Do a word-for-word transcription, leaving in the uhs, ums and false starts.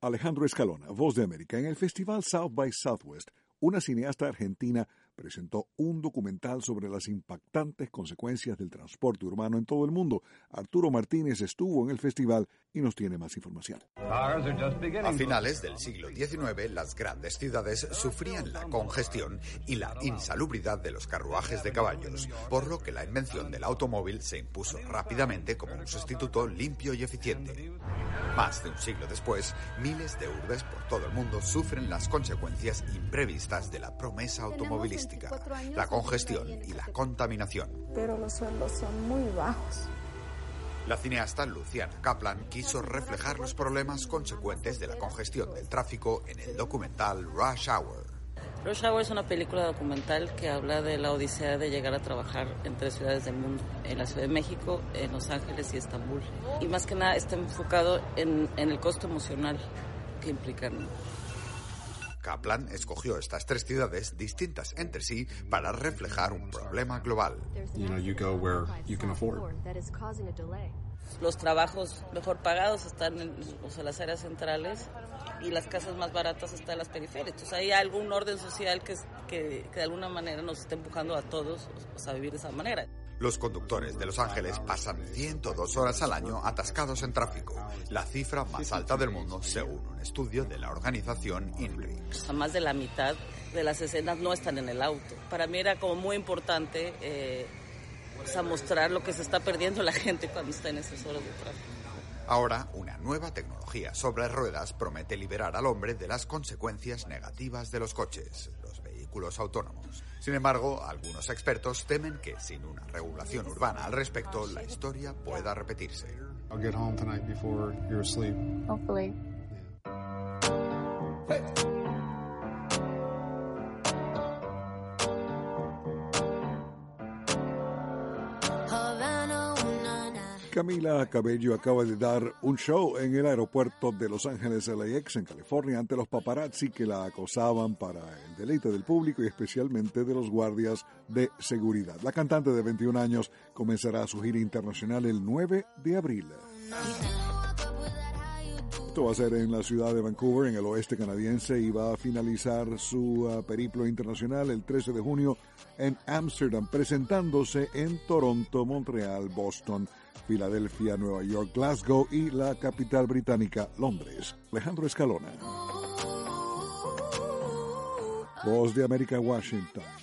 Alejandro Escalona, Voz de América. En el festival South by Southwest, una cineasta argentina presentó un documental sobre las impactantes consecuencias del transporte urbano en todo el mundo. Arturo Martínez estuvo en el festival y nos tiene más información. A finales del siglo diecinueve, las grandes ciudades sufrían la congestión y la insalubridad de los carruajes de caballos, por lo que la invención del automóvil se impuso rápidamente como un sustituto limpio y eficiente. Más de un siglo después, miles de urbes por todo el mundo sufren las consecuencias imprevistas de la promesa automovilística, la congestión y la contaminación. Pero los sueldos son muy bajos. La cineasta Luciana Kaplan quiso reflejar los problemas consecuentes de la congestión del tráfico en el documental Rush Hour. Rush Hour es una película documental que habla de la odisea de llegar a trabajar en tres ciudades del mundo, en la Ciudad de México, en Los Ángeles y Estambul. Y más que nada está enfocado en, en el costo emocional que implican. Kaplan escogió estas tres ciudades distintas entre sí para reflejar un problema global. You know, you go where you can afford. Los trabajos mejor pagados están en, o sea, las áreas centrales y las casas más baratas están en las periferias. Entonces hay algún orden social que, que, que de alguna manera nos está empujando a todos o sea, a vivir de esa manera. Los conductores de Los Ángeles pasan ciento dos horas al año atascados en tráfico, la cifra más alta del mundo según un estudio de la organización INRIX. O sea, más de la mitad de las escenas no están en el auto. Para mí era como muy importante eh, o sea, mostrar lo que se está perdiendo la gente cuando está en esas horas de tráfico. Ahora, una nueva tecnología sobre ruedas promete liberar al hombre de las consecuencias negativas de los coches, los vehículos autónomos. Sin embargo, algunos expertos temen que sin una regulación urbana al respecto, la historia pueda repetirse. I'll get home tonight before you're asleep. Hopefully. Yeah. Hey. Camila Cabello acaba de dar un show en el aeropuerto de Los Ángeles L A X en California ante los paparazzi que la acosaban para el deleite del público y especialmente de los guardias de seguridad. La cantante de veintiún años comenzará su gira internacional el nueve de abril. Esto va a ser en la ciudad de Vancouver, en el oeste canadiense, y va a finalizar su uh, periplo internacional el trece de junio en Ámsterdam, presentándose en Toronto, Montreal, Boston, Filadelfia, Nueva York, Glasgow y la capital británica, Londres. Alejandro Escalona. Voz de América, Washington.